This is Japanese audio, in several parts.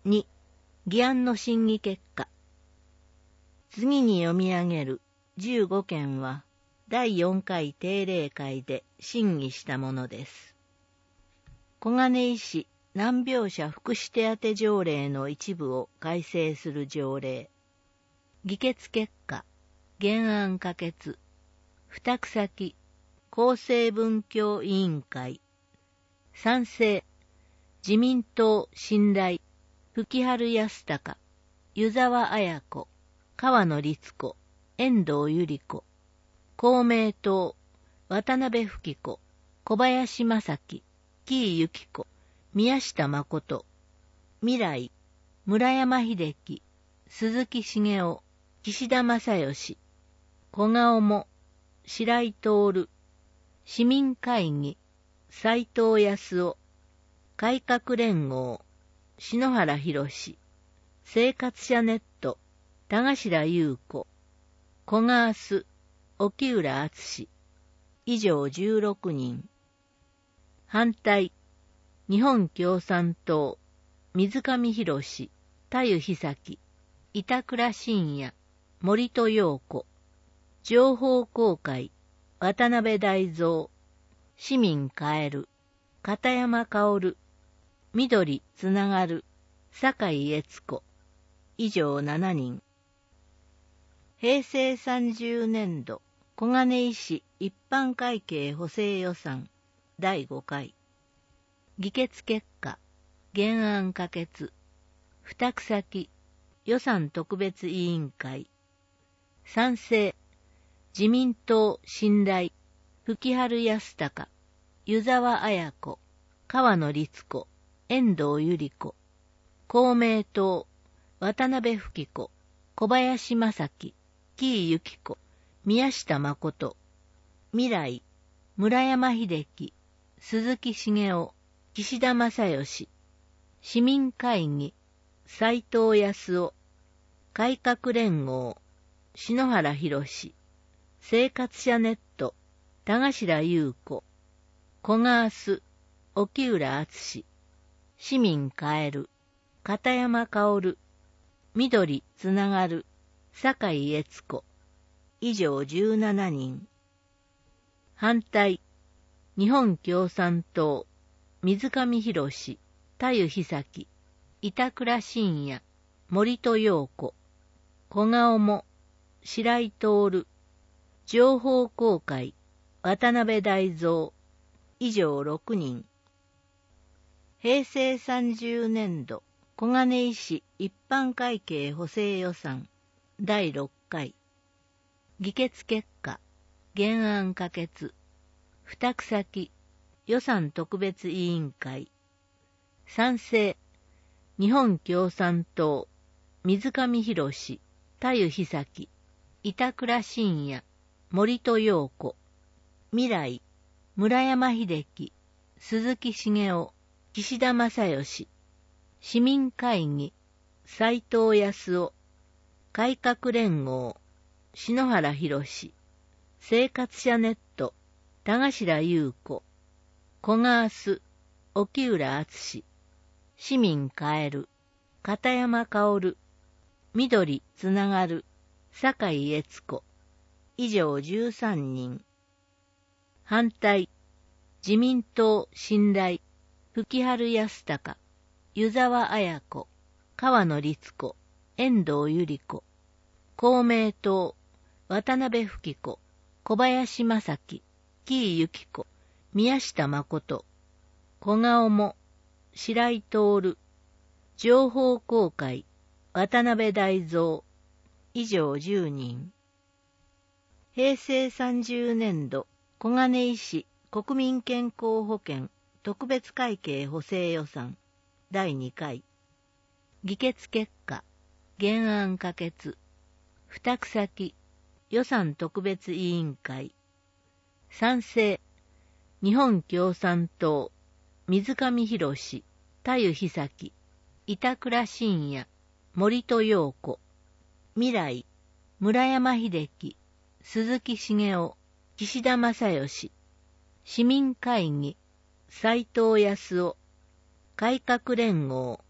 2、議案の審議結果。次に読み上げる15件は、第4回定例会で審議したものです。小金井市難病者福祉手当条例の一部を改正する条例。議決結果、原案可決。付託先、厚生文教委員会。賛成、自民党信頼、吹春康隆、湯沢綾子、川野律子、遠藤百合子。公明党、渡辺富貴子、小林正樹、紀伊幸子、宮下誠。未来、村山秀樹、鈴木茂雄、岸田正義。小顔も、白井徹。市民会議、斉藤康夫。改革連合、篠原博。生活者ネット、田頭優子。小川須、沖浦敦。以上16人。反対、日本共産党、水上博史、田湯久樹、板倉信也、森戸陽子。情報公開、渡辺大蔵。市民変える、片山薫。緑つながる、酒井悦子。以上7人。平成30年度小金井市一般会計補正予算第5回。議決結果、原案可決。付託先、予算特別委員会。賛成、自民党信頼、吹春康隆、湯沢綾子、川野律子、遠藤百合子。公明党、渡辺富貴子、小林正樹、紀伊幸子、宮下誠。未来、村山秀樹、鈴木茂雄、岸田正義。市民会議、斉藤康夫。改革連合、篠原博。生活者ネット、田頭優子。小川須、沖浦敦。市民変える、片山薫。緑つながる、酒井悦子。以上17人。反対、日本共産党、水上博史、田湯久樹、板倉信也、森戸陽子。小顔も、白井徹。情報公開、渡辺大蔵。以上6人。平成30年度小金井市一般会計補正予算第6回。議決結果、原案可決。付託先、予算特別委員会。賛成、日本共産党、水上博史、田湯久樹、板倉信也、森戸陽子。未来、村山秀樹、鈴木茂雄、岸田正義。市民会議、斉藤康夫。改革連合、篠原博。生活者ネット、田頭優子。小川須、沖浦敦。市民変える、片山薫。緑つながる、酒井悦子。以上13人。反対、自民党信頼、吹春康隆、湯沢綾子、川野律子、遠藤百合子。公明党、渡辺富貴子、小林正樹、紀伊幸子、宮下誠。小顔も、白井徹。情報公開、渡辺大蔵。以上10人。平成30年度小金井市国民健康保険特別会計補正予算第2回。議決結果、原案可決。付託先、予算特別委員会。賛成、日本共産党、水上博史、田湯久樹、板倉信也、森戸陽子。未来、村山秀樹、鈴木茂雄、岸田正義。市民会議、斉藤康夫。改革連合、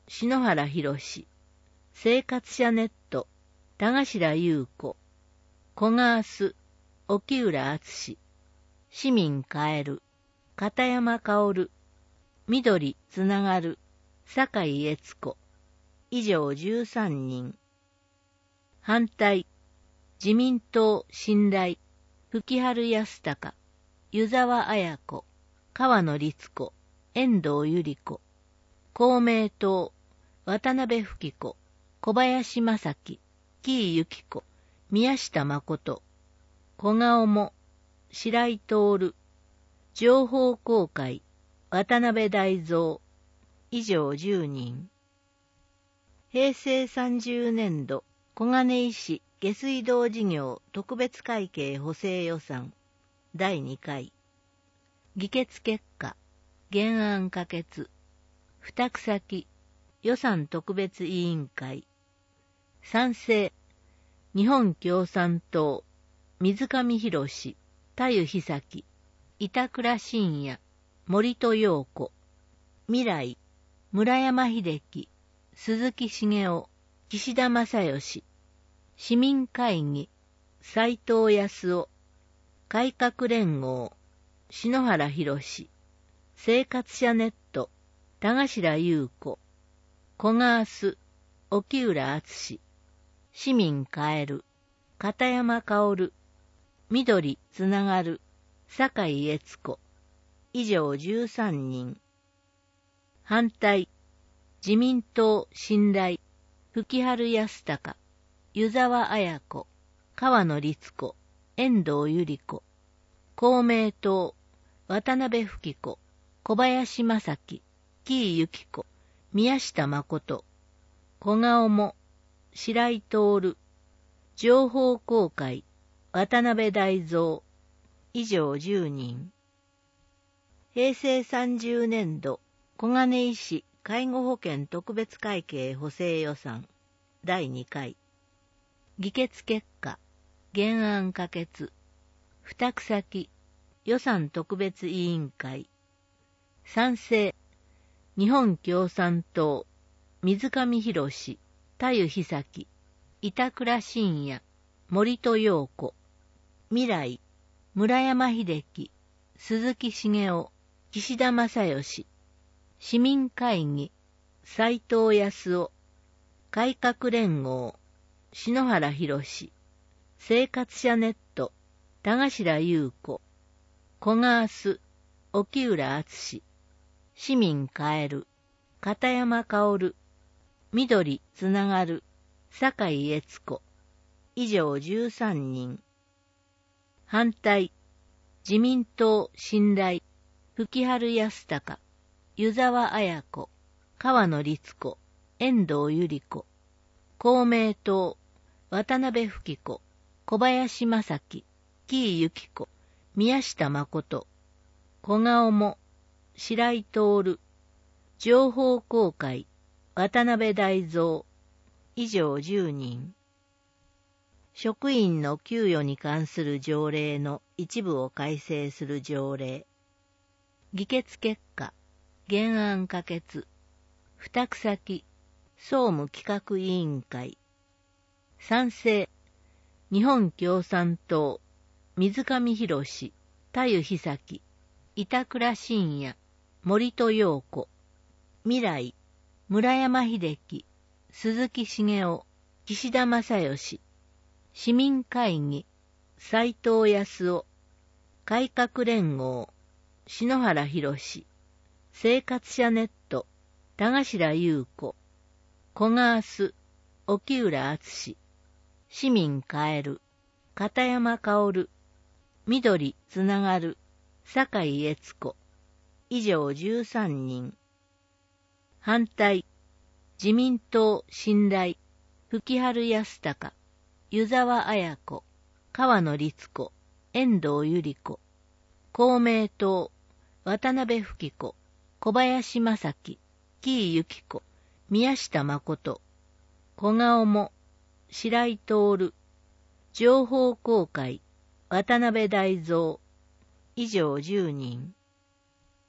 篠原博、生活者ネット、田頭優子、小川須、沖浦敦、市民カエル、片山薫、緑つながる、酒井悦子、以上13人。反対、自民党信頼、吹春康隆、湯沢綾子、川野律子、遠藤百合子、公明党、渡辺富子、小林正樹、紀伊由紀子、宮下誠、小顔も、白井徹、情報公開、渡辺大蔵、以上10人。平成30年度、小金井市下水道事業特別会計補正予算第2回。議決結果、原案可決。付託先、予算特別委員会。賛成、日本共産党、水上博史、田湯久樹、板倉信也、森戸陽子、未来、村山秀樹、鈴木茂雄、岸田正義、市民会議、斉藤康夫、改革連合、篠原博、生活者ネット、田頭優子、小川須、沖浦敦、市民カエル、片山薫、緑つながる、酒井悦子、以上13人。反対、自民党信頼、吹春康隆、湯沢綾子、川野律子、遠藤百合子、公明党、渡辺富子、小林正樹、紀伊由紀子、宮下誠、小顔も、白井徹、情報公開、渡辺大蔵、以上10人。平成30年度、小金井市介護保険特別会計補正予算第2回。議決結果、原案可決。付託先、予算特別委員会。賛成、日本共産党、水上博史、田湯久樹、板倉信也、森戸陽子、未来、村山秀樹、鈴木茂雄、岸田正義、市民会議、斉藤康夫、改革連合、篠原博、生活者ネット、田頭優子、小川須、沖浦敦、市民カエル、片山薫、緑つながる、酒井悦子、以上13人。反対、自民党信頼、吹春康隆、湯沢綾子、川野律子、遠藤百合子、公明党、渡辺富子、小林正樹、紀伊由紀子、宮下誠、小顔も、白井徹、情報公開、渡辺大蔵、以上10人。職員の給与に関する条例の一部を改正する条例。議決結果、原案可決。付託先、総務企画委員会。賛成、日本共産党、水上博史、田湯久樹、板倉信也、森戸陽子、未来、村山秀樹、鈴木茂雄、岸田正義、市民会議、斉藤康夫、改革連合、篠原博、生活者ネット、田頭優子、小川須、沖浦敦、市民カエル、片山薫、緑つながる、酒井悦子、以上13人。反対、自民党信頼、吹春康隆、湯沢綾子、川野律子、遠藤百合子、公明党、渡辺富子、小林正樹、紀伊由紀子、宮下誠、小顔も、白井徹、情報公開、渡辺大蔵、以上10人。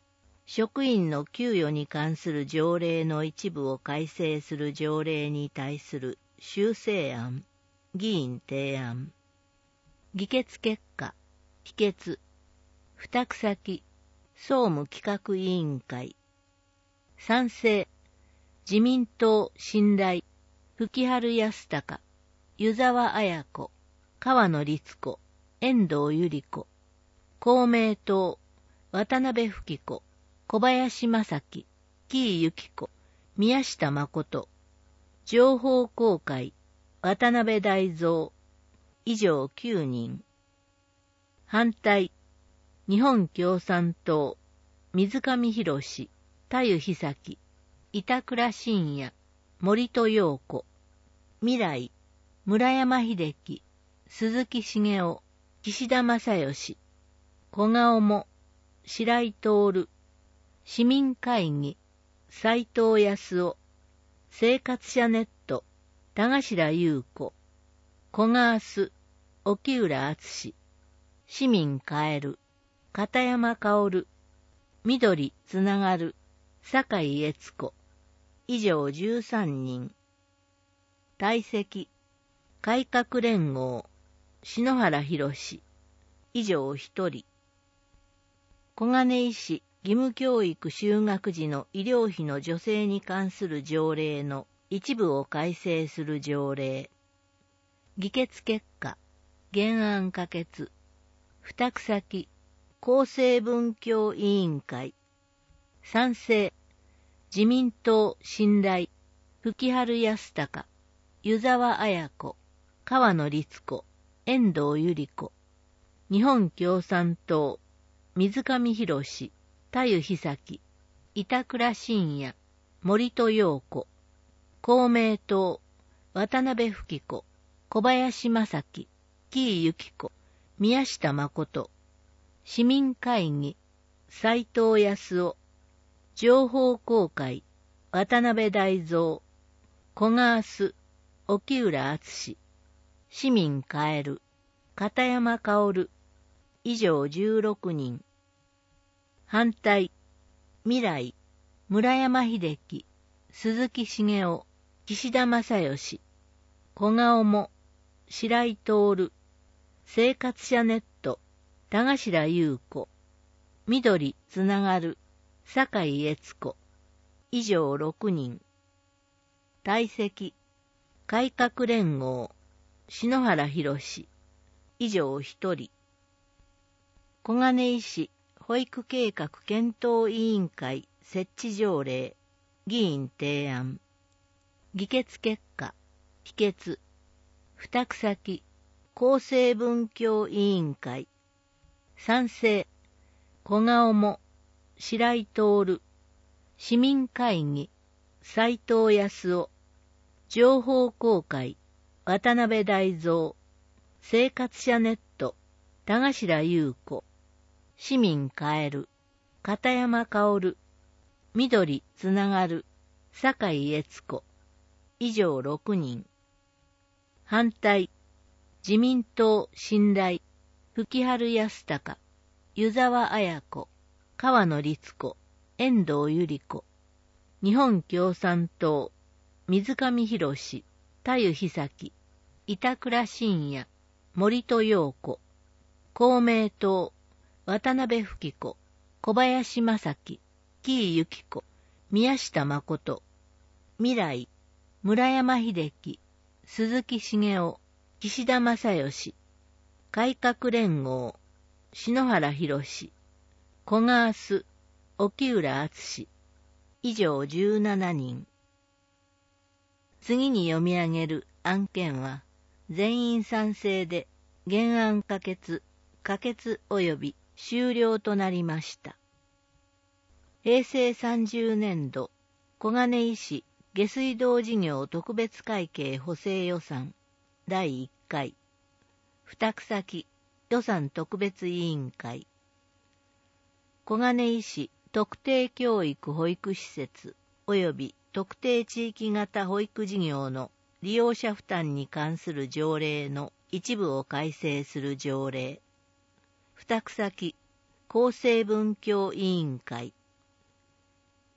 職員の給与に関する条例の一部を改正する条例に対する修正案、議員提案。議決結果、否決。付託先、総務企画委員会。賛成、自民党信頼、吹春康隆、湯沢綾子、川野律子、遠藤百合子。公明党、渡辺富子、小林正樹、紀伊幸子、宮下誠。情報公開、渡辺大蔵。以上9人。反対、日本共産党、水上博史、田湯久樹、板倉信也、森戸陽子。未来、村山秀樹、鈴木茂雄、岸田正義。小顔も、白井徹。市民会議、斉藤康夫。生活者ネット、田頭優子。小川須、沖浦敦。市民変える、片山薫。緑つながる、酒井悦子。以上13人。退席、改革連合、篠原博。以上1人。小金井市義務教育就学時の医療費の助成に関する条例の一部を改正する条例。議決結果、原案可決。付託先、厚生文教委員会。賛成、自民党信頼、吹春康隆、湯沢綾子、川野律子、遠藤百合子。日本共産党、水上博史、田湯久樹、板倉信也、森戸陽子。公明党、渡辺富子、小林正樹、紀伊幸子、宮下誠。市民会議、斉藤康夫。情報公開、渡辺大蔵。小川須、沖浦敦。市民変える、片山薫。以上16人。反対、未来、村山秀樹、鈴木茂雄、岸田正義。小顔も、白井徹。生活者ネット、田頭優子。緑つながる、酒井悦子。以上6人。退席、改革連合、篠原博。以上1人。小金井市保育計画検討委員会設置条例、議員提案。議決結果、否決。付託先、厚生文教委員会。賛成、小顔も、白井徹。市民会議、斉藤康夫。情報公開、渡辺大蔵。生活者ネット、田頭優子。市民変える、片山薫。緑つながる、酒井悦子。以上6人。反対、自民党信頼、吹春康隆、湯沢綾子、川野律子、遠藤百合子。日本共産党、水上博史、田湯久樹、板倉信也、森戸陽子。公明党、渡辺富子、小林正樹、紀伊幸子、宮下誠。未来、村山秀樹、鈴木茂雄、岸田正義。改革連合、篠原博。小川須、沖浦敦。以上17人。次に読み上げる案件は、全員賛成で原案可決及び終了となりました。平成30年度、小金井市下水道事業特別会計補正予算第1回。付託先、予算特別委員会。小金井市特定教育保育施設及び特定地域型保育事業の利用者負担に関する条例の一部を改正する条例。付託先、厚生文教委員会。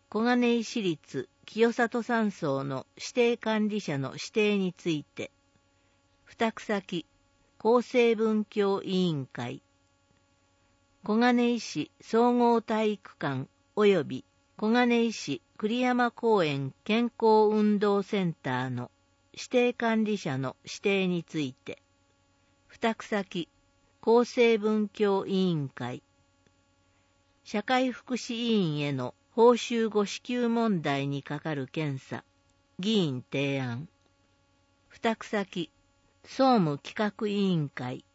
小金井市立清里山荘の指定管理者の指定について、付託先、厚生文教委員会、小金井市総合体育館及び小金井市栗山公園健康運動センターの指定管理者の指定について、付託先、厚生文教委員会、社会福祉委員への報酬誤支給問題にかかる検査、議員提案、付託先、総務企画委員会、